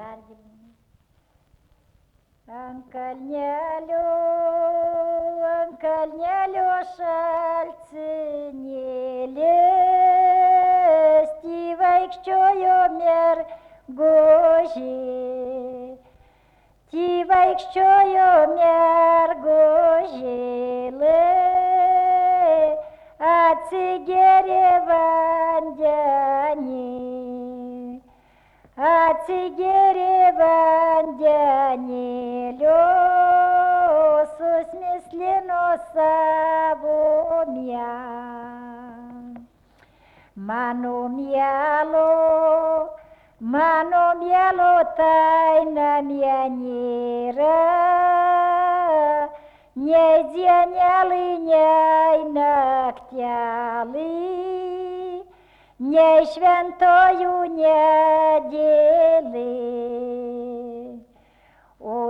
Անկальнялю шальцы не лести, вайкчою мер гожи, ти вайкчою мер гожи, а цигере вандяни, а цигере вандяни лёсу смыслено сабумя. Mano mialo tайна мянира, не зянялы, не ногтялы, не świętою niedzielę. O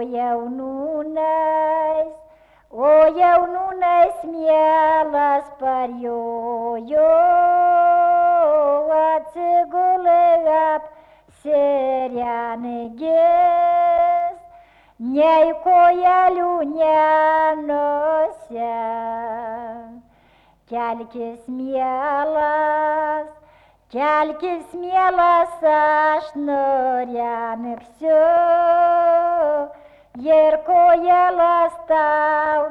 jaununais miela sparjojo, atsigulė apsirengęs, nei kojelių nenusia. Kelkis mielas, aš nurenksiu ir kojelas tau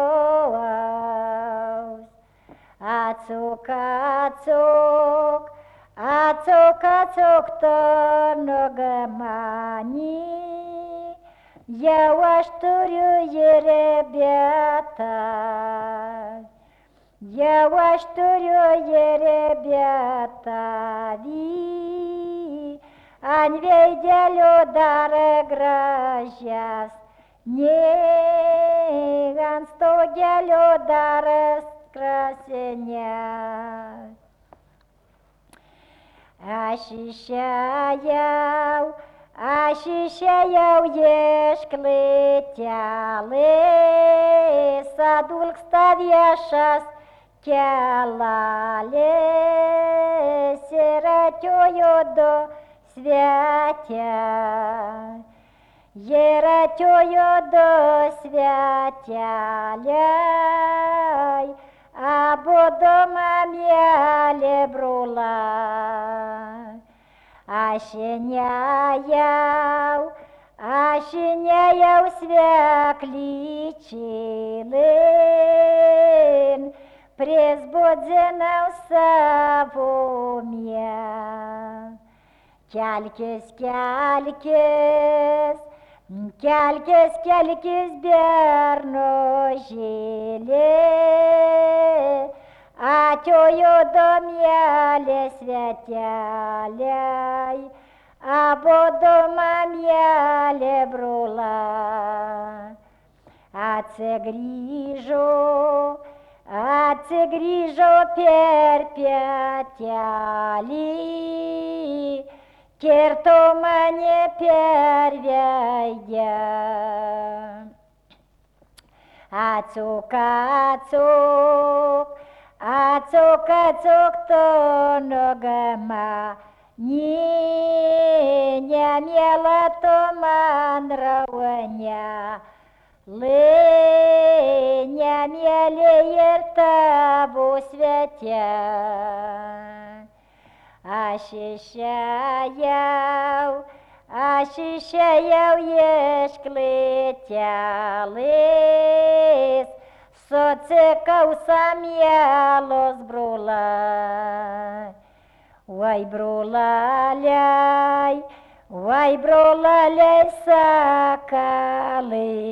nuaus. Atsuk tu nugamani, jau aš turiu ir rебята, ant veidelio dar gražias, nei ant stogelio dar skrasesnės. Aš išėjau iešklėtelės, adulksta viešas kelalis ir atėjo du sveteliai, abudu mamėlė brolai. Aš nėjau sveklyčilin, prisbudzinau savo mie. Kelkis, bernužėlė, atėjo du mielė sveteliai, abudu mamėlė brolai. Atsigrįžo per pietelį, kirto mane per veidą. Atsuk tu nugamani, nemiela tu man raunia. Nemielė ir tavo svete. Aš išėjau iešklėtelės, sutikau samielos brolai. Vai brolaliai sakalai,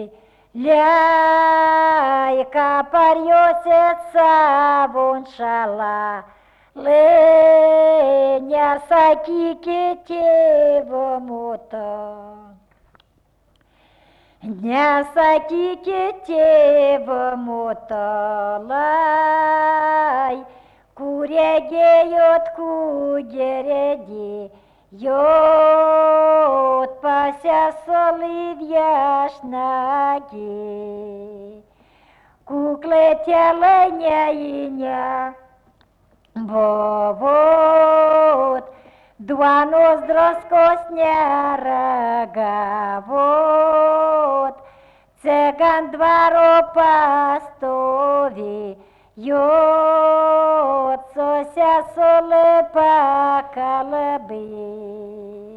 lei ką parjosit savo šalą, nesakykit tėvo moto. Nesakykit tėvo moto, kurie gėjot kugerėdį, jot pasiesolį viešnagį. Kuklėtelė neįne buvot, Duonos druskos neragavot, cegan dvaro pastovi, jot su sesuli pakalbėt.